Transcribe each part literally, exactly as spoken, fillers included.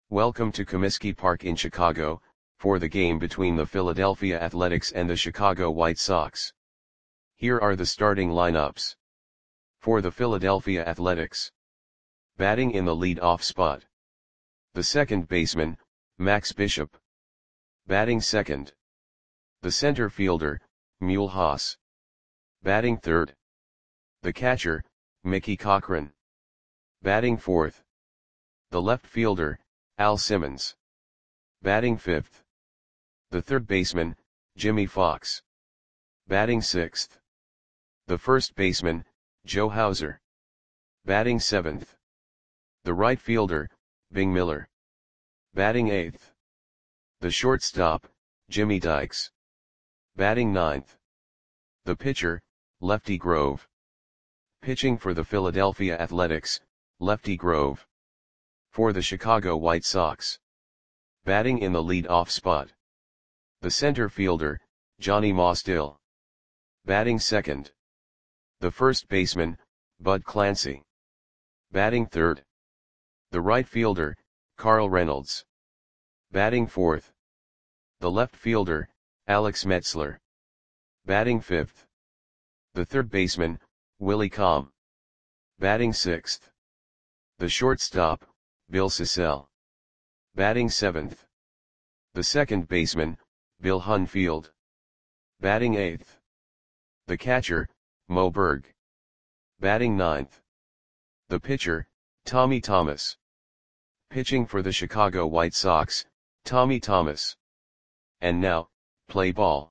Welcome to Comiskey Park in Chicago, for the game between the Philadelphia Athletics and the Chicago White Sox. Here are the starting lineups. For the Philadelphia Athletics. Batting in the lead-off spot. The second baseman, Max Bishop. Batting second. The center fielder, Mule Haas. Batting third. The catcher, Mickey Cochrane. Batting fourth. The left fielder, Al Simmons. Batting fifth. The third baseman, Jimmy Fox. Batting sixth. The first baseman, Joe Hauser. Batting seventh. The right fielder, Bing Miller. Batting eighth. The shortstop, Jimmy Dykes. Batting ninth. The pitcher, Lefty Grove. Pitching for the Philadelphia Athletics, Lefty Grove. For the Chicago White Sox. Batting in the lead-off spot. The center fielder, Johnny Mostill. Batting second. The first baseman, Bud Clancy. Batting third. The right fielder, Carl Reynolds. Batting fourth. The left fielder, Alex Metzler. Batting fifth. The third baseman, Willie Comm. Batting sixth. The shortstop, Bill Sissell. Batting seventh. The second baseman, Bill Hunfield. Batting eighth. The catcher, Mo Berg. Batting ninth. The pitcher, Tommy Thomas. Pitching for the Chicago White Sox, Tommy Thomas. And now, play ball.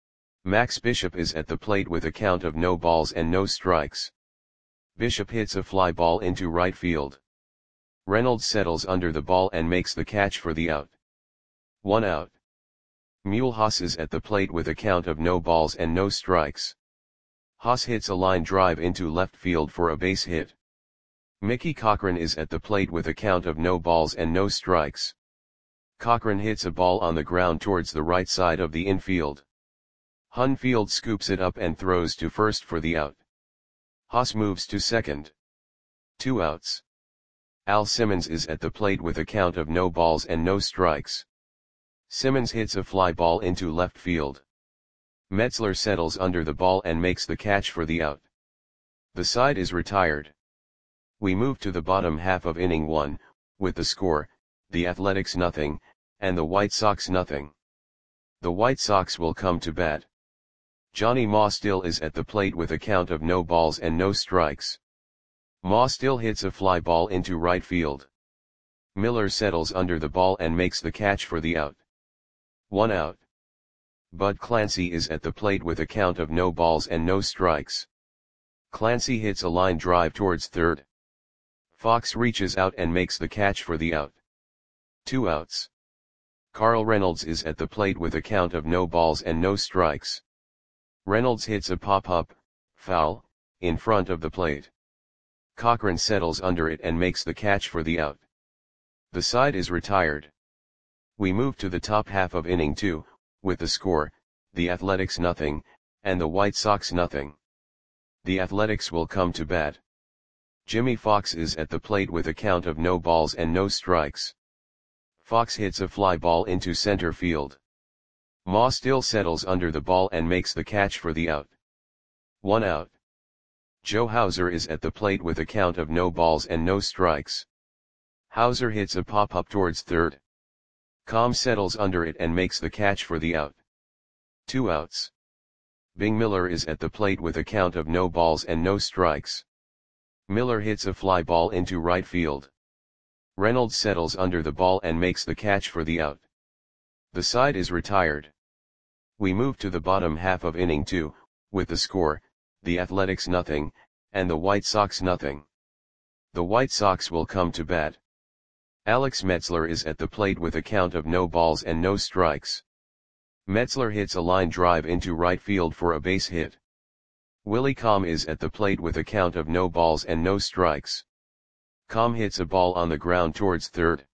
Max Bishop is at the plate with a count of no balls and no strikes. Bishop hits a fly ball into right field. Reynolds settles under the ball and makes the catch for the out. One out. Mule Haas is at the plate with a count of no balls and no strikes. Haas hits a line drive into left field for a base hit. Mickey Cochrane is at the plate with a count of no balls and no strikes. Cochrane hits a ball on the ground towards the right side of the infield. Hunfield scoops it up and throws to first for the out. Haas moves to second. Two outs. Al Simmons is at the plate with a count of no balls and no strikes. Simmons hits a fly ball into left field. Metzler settles under the ball and makes the catch for the out. The side is retired. We move to the bottom half of inning one, with the score, the Athletics nothing, and the White Sox nothing. The White Sox will come to bat. Johnny Mostill is at the plate with a count of no balls and no strikes. Mostill hits a fly ball into right field. Miller settles under the ball and makes the catch for the out. One out. Bud Clancy is at the plate with a count of no balls and no strikes. Clancy hits a line drive towards third. Fox reaches out and makes the catch for the out. Two outs. Carl Reynolds is at the plate with a count of no balls and no strikes. Reynolds hits a pop-up, foul, in front of the plate. Cochrane settles under it and makes the catch for the out. The side is retired. We move to the top half of inning two, with the score, the Athletics nothing, and the White Sox nothing. The Athletics will come to bat. Jimmy Fox is at the plate with a count of no balls and no strikes. Fox hits a fly ball into center field. Mostill settles under the ball and makes the catch for the out. One out. Joe Hauser is at the plate with a count of no balls and no strikes. Hauser hits a pop-up towards third. Comm settles under it and makes the catch for the out. Two outs. Bing Miller is at the plate with a count of no balls and no strikes. Miller hits a fly ball into right field. Reynolds settles under the ball and makes the catch for the out. The side is retired. We move to the bottom half of inning two, with the score, the Athletics nothing, and the White Sox nothing. The White Sox will come to bat. Alex Metzler is at the plate with a count of no balls and no strikes. Metzler hits a line drive into right field for a base hit. Willie Comm is at the plate with a count of no balls and no strikes. Comm hits a ball on the ground towards third.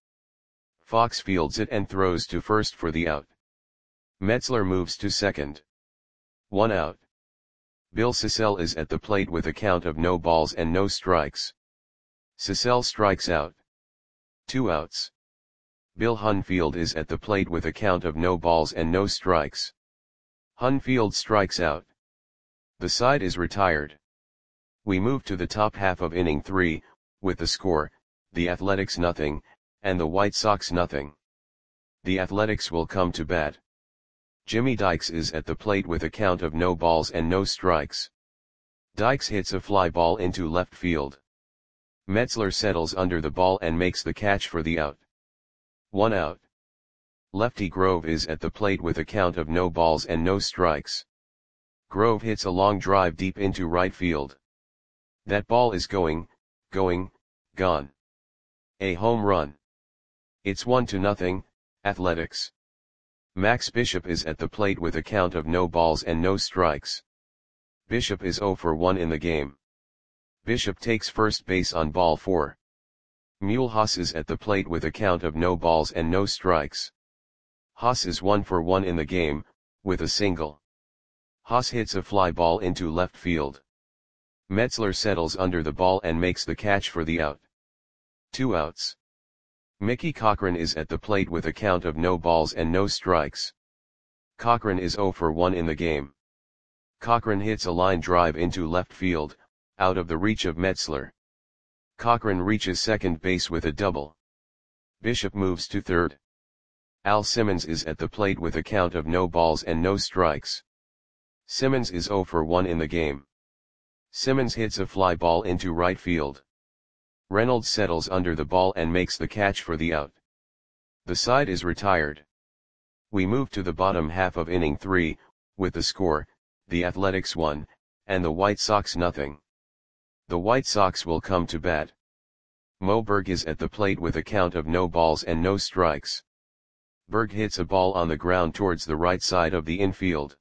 Fox fields it and throws to first for the out. Metzler moves to second. One out. Bill Sissell is at the plate with a count of no balls and no strikes. Sissell strikes out. Two outs. Bill Hunfield is at the plate with a count of no balls and no strikes. Hunfield strikes out. The side is retired. We move to the top half of inning three, with the score, the Athletics nothing, and the White Sox nothing. The Athletics will come to bat. Jimmy Dykes is at the plate with a count of no balls and no strikes. Dykes hits a fly ball into left field. Metzler settles under the ball and makes the catch for the out. One out. Lefty Grove is at the plate with a count of no balls and no strikes. Grove hits a long drive deep into right field. That ball is going, going, gone. A home run. It's one to nothing, Athletics. Max Bishop is at the plate with a count of no balls and no strikes. Bishop is oh for one in the game. Bishop takes first base on ball four. Mulhouse is at the plate with a count of no balls and no strikes. Haas is one for one in the game, with a single. Haas hits a fly ball into left field. Metzler settles under the ball and makes the catch for the out. Two outs. Mickey Cochrane is at the plate with a count of no balls and no strikes. Cochrane is oh for one in the game. Cochrane hits a line drive into left field, out of the reach of Metzler. Cochrane reaches second base with a double. Bishop moves to third. Al Simmons is at the plate with a count of no balls and no strikes. Simmons is oh for one in the game. Simmons hits a fly ball into right field. Reynolds settles under the ball and makes the catch for the out. The side is retired. We move to the bottom half of inning three, with the score, the Athletics one, and the White Sox nothing. The White Sox will come to bat. Mo Berg is at the plate with a count of no balls and no strikes. Berg hits a ball on the ground towards the right side of the infield.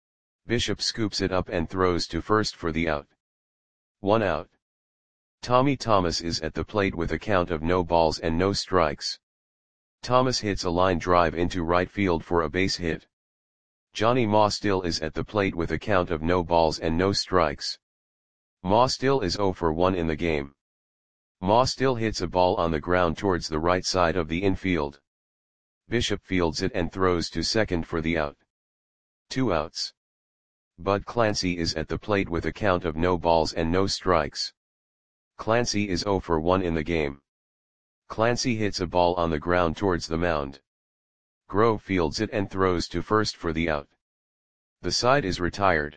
Bishop scoops it up and throws to first for the out. One out. Tommy Thomas is at the plate with a count of no balls and no strikes. Thomas hits a line drive into right field for a base hit. Johnny Maustill is at the plate with a count of no balls and no strikes. Maustill is oh for one in the game. Maustill hits a ball on the ground towards the right side of the infield. Bishop fields it and throws to second for the out. Two outs. Bud Clancy is at the plate with a count of no balls and no strikes. Clancy is oh for one in the game. Clancy hits a ball on the ground towards the mound. Grove fields it and throws to first for the out. The side is retired.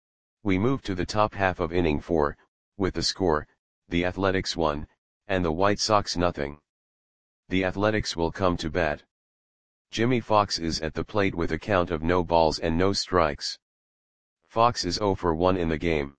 We move to the top half of inning four, with the score, the Athletics one, and the White Sox nothing. The Athletics will come to bat. Jimmy Fox is at the plate with a count of no balls and no strikes. Fox is oh for one in the game.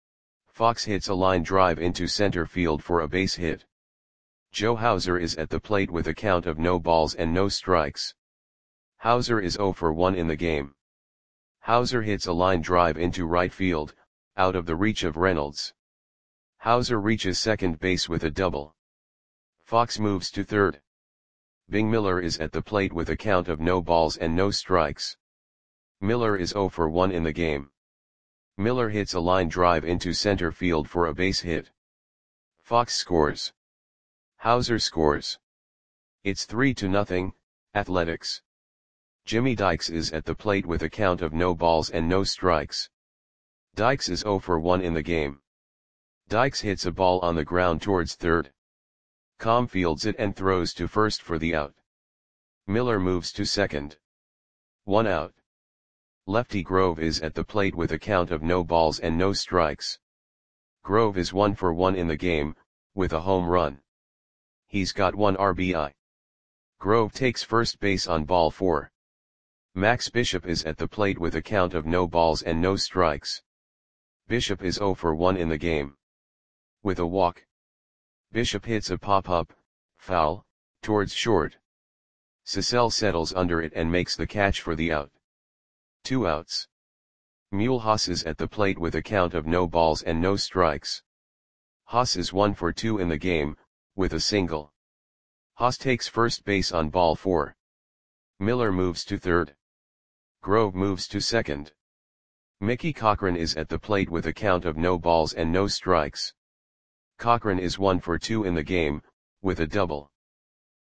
Fox hits a line drive into center field for a base hit. Joe Hauser is at the plate with a count of no balls and no strikes. Hauser is oh for one in the game. Hauser hits a line drive into right field, out of the reach of Reynolds. Hauser reaches second base with a double. Fox moves to third. Bing Miller is at the plate with a count of no balls and no strikes. Miller is oh for one in the game. Miller hits a line drive into center field for a base hit. Fox scores. Hauser scores. It's three to nothing, Athletics. Jimmy Dykes is at the plate with a count of no balls and no strikes. Dykes is oh for one in the game. Dykes hits a ball on the ground towards third. Com fields it and throws to first for the out. Miller moves to second. One out. Lefty Grove is at the plate with a count of no balls and no strikes. Grove is one for one in the game, with a home run. He's got one R B I. Grove takes first base on ball four. Max Bishop is at the plate with a count of no balls and no strikes. Bishop is oh for one in the game. With a walk. Bishop hits a pop-up, foul, towards short. Cecil settles under it and makes the catch for the out. Two outs. Mulhouse is at the plate with a count of no balls and no strikes. Haas is one for two in the game, with a single. Haas takes first base on ball four. Miller moves to third. Grove moves to second. Mickey Cochrane is at the plate with a count of no balls and no strikes. Cochrane is one for two in the game, with a double.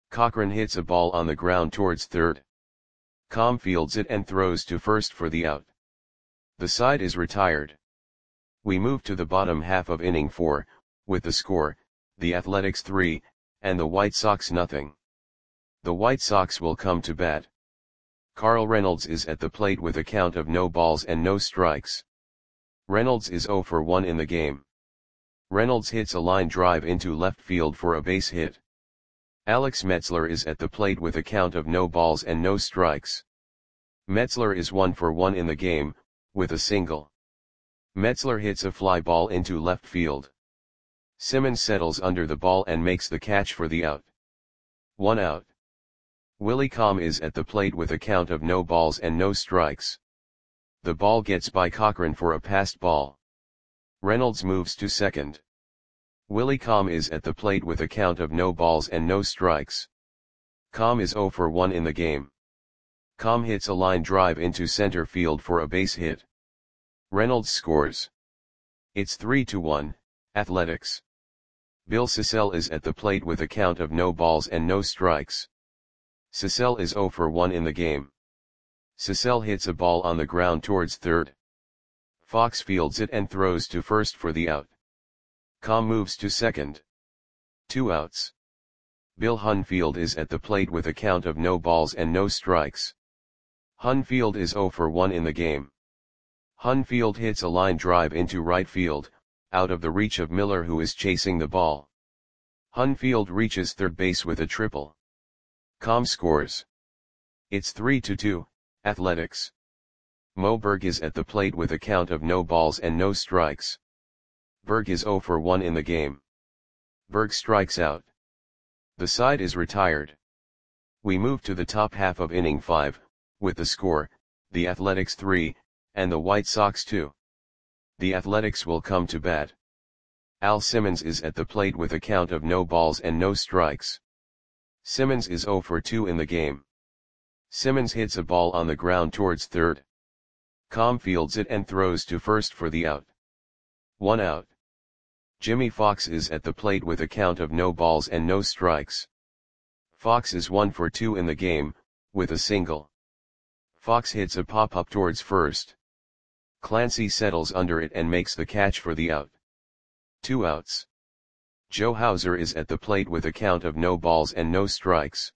Cochran hits a ball on the ground towards third. Com fields it and throws to first for the out. The side is retired. We move to the bottom half of inning four, with the score, the Athletics three, and the White Sox nothing. The White Sox will come to bat. Carl Reynolds is at the plate with a count of no balls and no strikes. Reynolds is zero for one in the game. Reynolds hits a line drive into left field for a base hit. Alex Metzler is at the plate with a count of no balls and no strikes. Metzler is one for one in the game, with a single. Metzler hits a fly ball into left field. Simmons settles under the ball and makes the catch for the out. One out. Willie Com is at the plate with a count of no balls and no strikes. The ball gets by Cochran for a passed ball. Reynolds moves to second. Willie Com is at the plate with a count of no balls and no strikes. Com is zero for one in the game. Com hits a line drive into center field for a base hit. Reynolds scores. It's three to one, Athletics. Bill Sissell is at the plate with a count of no balls and no strikes. Sissell is zero for one in the game. Sissell hits a ball on the ground towards third. Fox fields it and throws to first for the out. Com moves to second. Two outs. Bill Hunfield is at the plate with a count of no balls and no strikes. Hunfield is zero for one in the game. Hunfield hits a line drive into right field, out of the reach of Miller who is chasing the ball. Hunfield reaches third base with a triple. Com scores. It's three to two, Athletics. Mo Berg is at the plate with a count of no balls and no strikes. Berg is zero for one in the game. Berg strikes out. The side is retired. We move to the top half of inning five, with the score, the Athletics three, and the White Sox two. The Athletics will come to bat. Al Simmons is at the plate with a count of no balls and no strikes. Simmons is zero for two in the game. Simmons hits a ball on the ground towards third. Com fields it and throws to first for the out. One out. Jimmy Fox is at the plate with a count of no balls and no strikes. Fox is one for two in the game, with a single. Fox hits a pop-up towards first. Clancy settles under it and makes the catch for the out. Two outs. Joe Hauser is at the plate with a count of no balls and no strikes.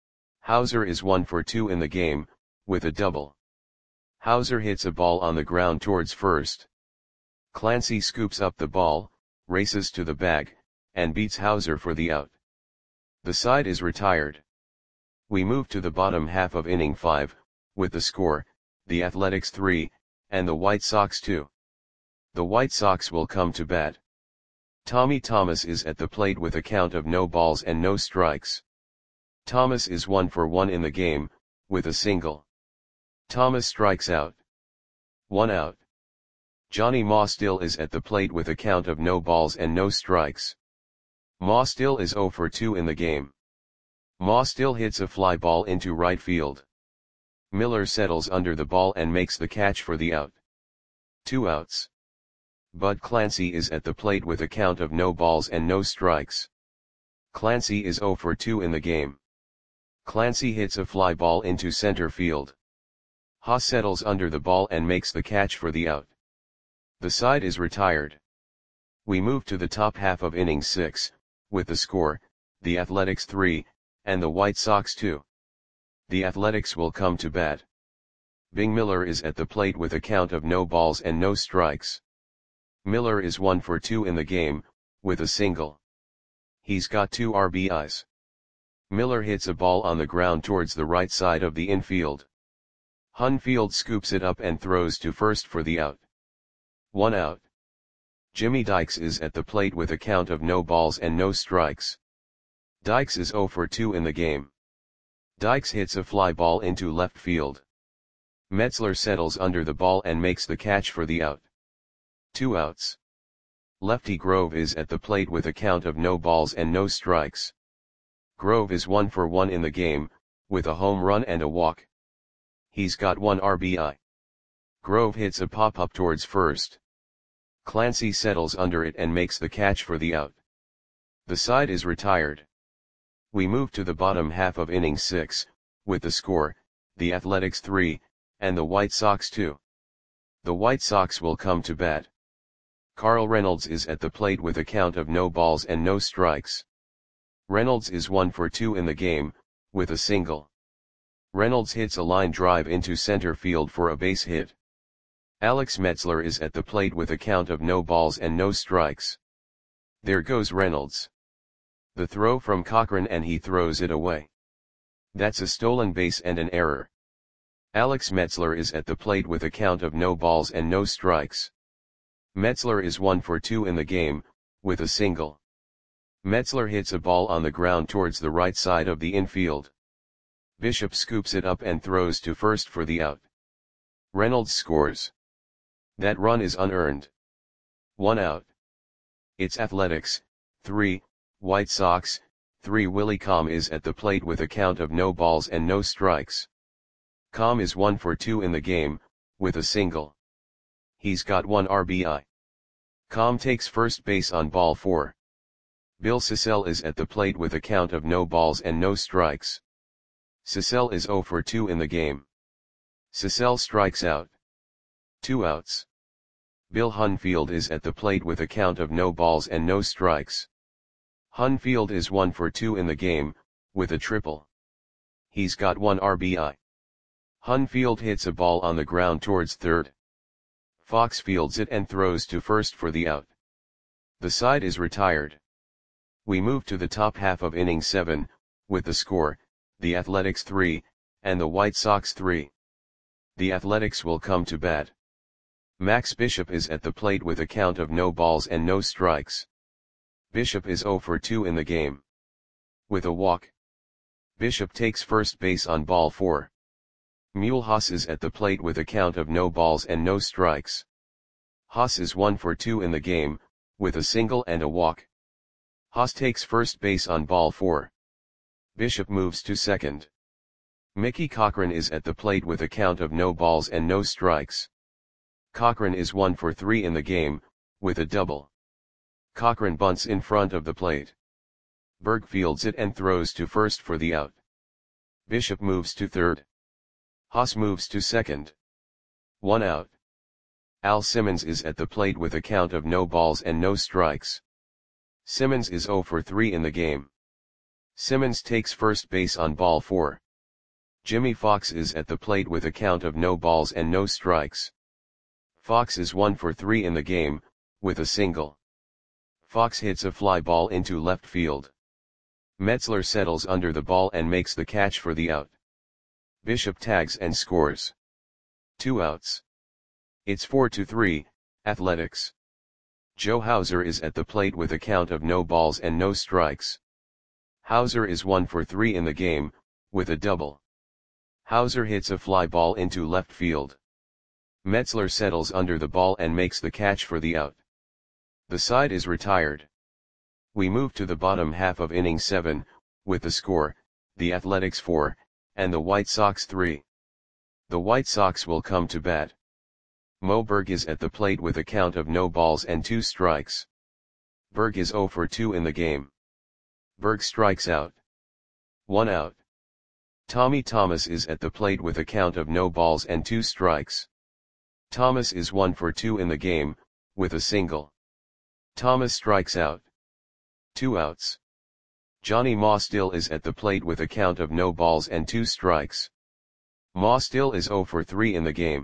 Hauser is one for two in the game, with a double. Hauser hits a ball on the ground towards first. Clancy scoops up the ball, races to the bag, and beats Hauser for the out. The side is retired. We move to the bottom half of inning five, with the score, the Athletics three, and the White Sox two. The White Sox will come to bat. Tommy Thomas is at the plate with a count of no balls and no strikes. Thomas is one for one in the game, with a single. Thomas strikes out. One out. Johnny Maustill is at the plate with a count of no balls and no strikes. Maustill is zero for two in the game. Maustill hits a fly ball into right field. Miller settles under the ball and makes the catch for the out. Two outs. Bud Clancy is at the plate with a count of no balls and no strikes. Clancy is zero for two in the game. Clancy hits a fly ball into center field. Haas settles under the ball and makes the catch for the out. The side is retired. We move to the top half of inning six, with the score, the Athletics three, and the White Sox two. The Athletics will come to bat. Bing Miller is at the plate with a count of no balls and no strikes. Miller is one for two in the game, with a single. He's got two R B Is. Miller hits a ball on the ground towards the right side of the infield. Hunfield scoops it up and throws to first for the out. One out. Jimmy Dykes is at the plate with a count of no balls and no strikes. Dykes is zero for two in the game. Dykes hits a fly ball into left field. Metzler settles under the ball and makes the catch for the out. Two outs. Lefty Grove is at the plate with a count of no balls and no strikes. Grove is one for one in the game, with a home run and a walk. He's got one R B I. Grove hits a pop-up towards first. Clancy settles under it and makes the catch for the out. The side is retired. We move to the bottom half of inning six, with the score, the Athletics three, and the White Sox two. The White Sox will come to bat. Carl Reynolds is at the plate with a count of no balls and no strikes. Reynolds is one for two in the game, with a single. Reynolds hits a line drive into center field for a base hit. Alex Metzler is at the plate with a count of no balls and no strikes. There goes Reynolds. The throw from Cochran and he throws it away. That's a stolen base and an error. Alex Metzler is at the plate with a count of no balls and no strikes. Metzler is one for two in the game, with a single. Metzler hits a ball on the ground towards the right side of the infield. Bishop scoops it up and throws to first for the out. Reynolds scores. That run is unearned. One out. It's Athletics, three, White Sox, three. Willie Comm is at the plate with a count of no balls and no strikes. Comm is one for two in the game, with a single. He's got one R B I. Comm takes first base on ball four. Bill Sissell is at the plate with a count of no balls and no strikes. Sissell is zero for two in the game. Sissell strikes out. Two outs. Bill Hunfield is at the plate with a count of no balls and no strikes. Hunfield is one for two in the game, with a triple. He's got one R B I. Hunfield hits a ball on the ground towards third. Fox fields it and throws to first for the out. The side is retired. We move to the top half of inning seven, with the score, the Athletics three, and the White Sox three. The Athletics will come to bat. Max Bishop is at the plate with a count of no balls and no strikes. Bishop is zero for two in the game. With a walk. Bishop takes first base on ball four. Mulhouse is at the plate with a count of no balls and no strikes. Haas is one for two in the game, with a single and a walk. Haas takes first base on ball four. Bishop moves to second. Mickey Cochran is at the plate with a count of no balls and no strikes. Cochran is one for three in the game, with a double. Cochran bunts in front of the plate. Berg fields it and throws to first for the out. Bishop moves to third. Haas moves to second. One out. Al Simmons is at the plate with a count of no balls and no strikes. Simmons is zero for three in the game. Simmons takes first base on ball four. Jimmy Fox is at the plate with a count of no balls and no strikes. Fox is one for three in the game, with a single. Fox hits a fly ball into left field. Metzler settles under the ball and makes the catch for the out. Bishop tags and scores. Two outs. It's four to three, Athletics. Joe Hauser is at the plate with a count of no balls and no strikes. Hauser is one for three in the game, with a double. Hauser hits a fly ball into left field. Metzler settles under the ball and makes the catch for the out. The side is retired. We move to the bottom half of inning seven, with the score, the Athletics four, and the White Sox three. The White Sox will come to bat. Mo Berg is at the plate with a count of no balls and two strikes. Berg is zero for two in the game. Berg strikes out. One out. Tommy Thomas is at the plate with a count of no balls and two strikes. Thomas is one for two in the game, with a single. Thomas strikes out. Two outs. Johnny Maustill is at the plate with a count of no balls and two strikes. Maustill is zero for three in the game.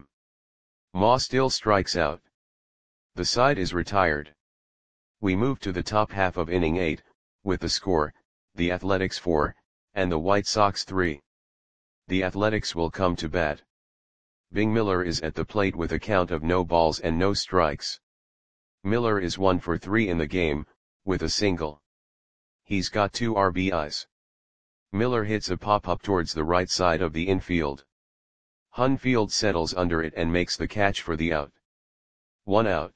Maustill strikes out. The side is retired. We move to the top half of inning eight, with the score, the Athletics four, and the White Sox three. The Athletics will come to bat. Bing Miller is at the plate with a count of no balls and no strikes. Miller is one for three in the game, with a single. He's got two R B Is. Miller hits a pop-up towards the right side of the infield. Hunfield settles under it and makes the catch for the out. One out.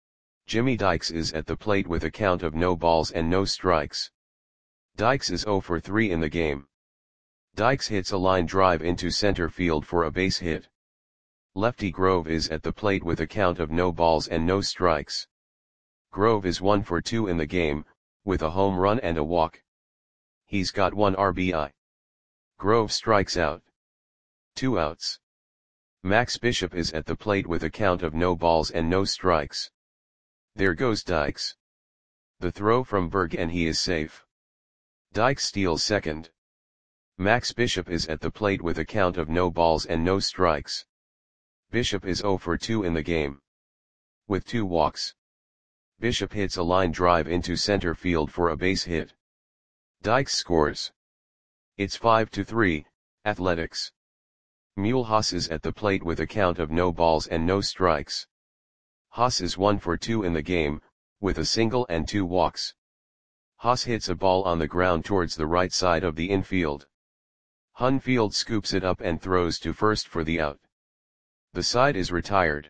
Jimmy Dykes is at the plate with a count of no balls and no strikes. Dykes is zero for three in the game. Dykes hits a line drive into center field for a base hit. Lefty Grove is at the plate with a count of no balls and no strikes. Grove is one for two in the game, with a home run and a walk. He's got one R B I. Grove strikes out. Two outs. Max Bishop is at the plate with a count of no balls and no strikes. There goes Dykes. The throw from Berg and he is safe. Dykes steals second. Max Bishop is at the plate with a count of no balls and no strikes. Bishop is oh for two in the game. With two walks. Bishop hits a line drive into center field for a base hit. Dykes scores. It's five to three, Athletics. Mulhouse is at the plate with a count of no balls and no strikes. Haas is one for two in the game, with a single and two walks. Haas hits a ball on the ground towards the right side of the infield. Hunfield scoops it up and throws to first for the out. The side is retired.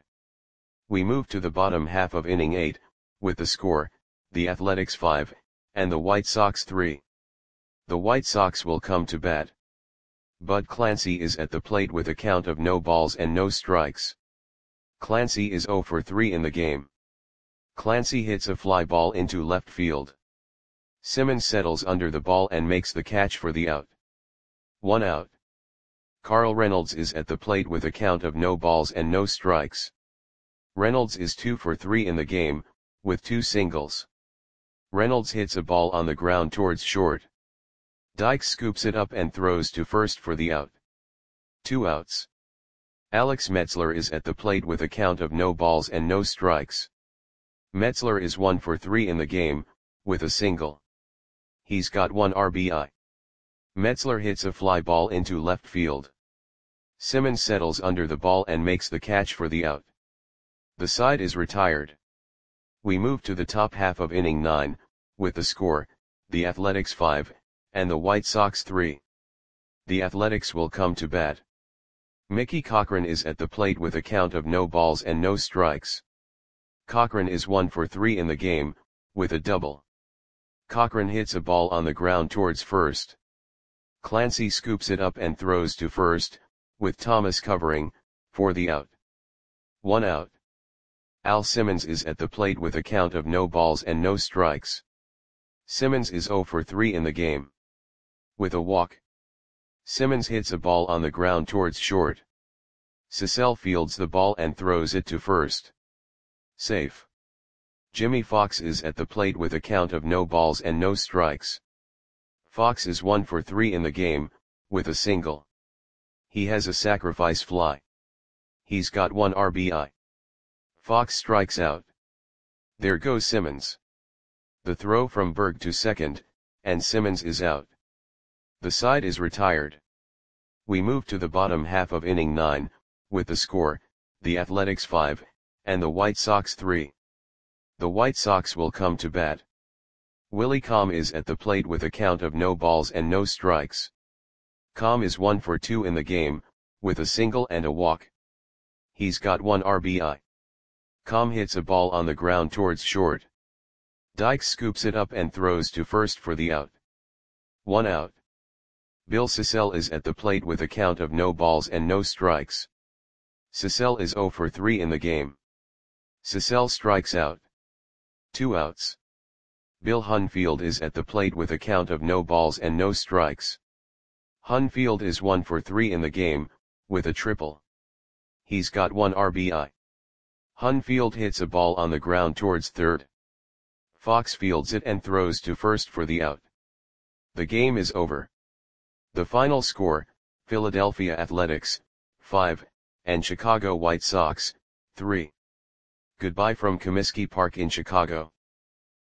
We move to the bottom half of inning eight, with the score, the Athletics five, and the White Sox three. The White Sox will come to bat. Bud Clancy is at the plate with a count of no balls and no strikes. Clancy is oh for three in the game. Clancy hits a fly ball into left field. Simmons settles under the ball and makes the catch for the out. One out. Carl Reynolds is at the plate with a count of no balls and no strikes. Reynolds is two for three in the game, with two singles. Reynolds hits a ball on the ground towards short. Dykes scoops it up and throws to first for the out. Two outs. Alex Metzler is at the plate with a count of no balls and no strikes. Metzler is one for three in the game, with a single. He's got one R B I. Metzler hits a fly ball into left field. Simmons settles under the ball and makes the catch for the out. The side is retired. We move to the top half of inning nine, with the score, the Athletics five, and the White Sox three. The Athletics will come to bat. Mickey Cochrane is at the plate with a count of no balls and no strikes. Cochrane is one for three in the game, with a double. Cochrane hits a ball on the ground towards first. Clancy scoops it up and throws to first, with Thomas covering, for the out. One out. Al Simmons is at the plate with a count of no balls and no strikes. Simmons is oh for three in the game. With a walk. Simmons hits a ball on the ground towards short. Cecil fields the ball and throws it to first. Safe. Jimmy Fox is at the plate with a count of no balls and no strikes. Fox is one for three in the game, with a single. He has a sacrifice fly. He's got one R B I. Fox strikes out. There goes Simmons. The throw from Berg to second, and Simmons is out. The side is retired. We move to the bottom half of inning nine, with the score, the Athletics five, and the White Sox three. The White Sox will come to bat. Willie Comm is at the plate with a count of no balls and no strikes. Comm is one for two in the game, with a single and a walk. He's got one R B I. Comm hits a ball on the ground towards short. Dykes scoops it up and throws to first for the out. One out. Bill Cecil is at the plate with a count of no balls and no strikes. Cecil is oh for three in the game. Cecil strikes out. Two outs. Bill Hunfield is at the plate with a count of no balls and no strikes. Hunfield is one for three in the game, with a triple. He's got one R B I. Hunfield hits a ball on the ground towards third. Fox fields it and throws to first for the out. The game is over. The final score, Philadelphia Athletics, five, and Chicago White Sox, three. Goodbye from Comiskey Park in Chicago.